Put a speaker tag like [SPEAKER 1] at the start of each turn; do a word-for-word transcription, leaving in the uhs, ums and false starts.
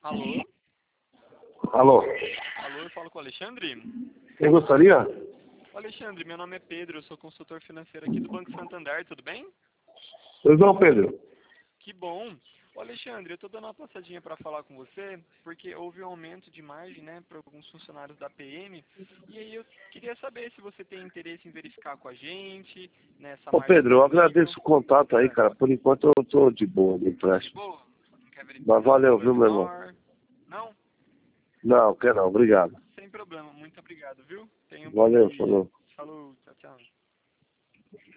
[SPEAKER 1] Alô?
[SPEAKER 2] Alô?
[SPEAKER 1] Alô, eu falo com o Alexandre?
[SPEAKER 2] Quem gostaria?
[SPEAKER 1] Alexandre, meu nome é Pedro, eu sou consultor financeiro aqui do Banco Santander, tudo bem?
[SPEAKER 2] Pois não, Pedro.
[SPEAKER 1] Que bom. Ô Alexandre, eu estou dando uma passadinha para falar com você, porque houve um aumento de margem, né, para alguns funcionários da P M, e aí eu queria saber se você tem interesse em verificar com a gente, nessa
[SPEAKER 2] Ô
[SPEAKER 1] margem
[SPEAKER 2] Pedro, eu
[SPEAKER 1] disponível.
[SPEAKER 2] agradeço o contato aí,
[SPEAKER 1] Ah,
[SPEAKER 2] cara. Por enquanto eu tô de boa no
[SPEAKER 1] de
[SPEAKER 2] empréstimo.
[SPEAKER 1] boa? Não quer
[SPEAKER 2] Mas
[SPEAKER 1] verificar um
[SPEAKER 2] valeu,
[SPEAKER 1] valor
[SPEAKER 2] viu, meu irmão?
[SPEAKER 1] menor? Não?
[SPEAKER 2] Não, quero não. Obrigado.
[SPEAKER 1] Sem problema, muito obrigado, viu? Tenha um bom
[SPEAKER 2] Valeu,
[SPEAKER 1] dia.
[SPEAKER 2] falou.
[SPEAKER 1] Falou, tchau, tchau.